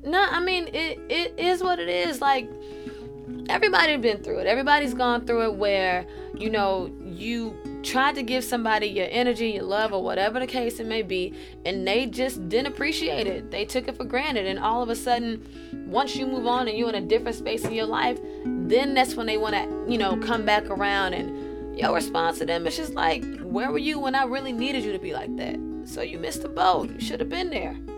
No, I mean it is what it is. Like, everybody's been through it. Everybody's gone through it where, you tried to give somebody your energy, your love, or whatever the case it may be, and they just didn't appreciate it. They took it for granted. And all of a sudden, once you move on and you're in a different space in your life, then that's when they want to, come back around. And your response to them is just like, where were you when I really needed you to be like that? So you missed the boat. You should have been there.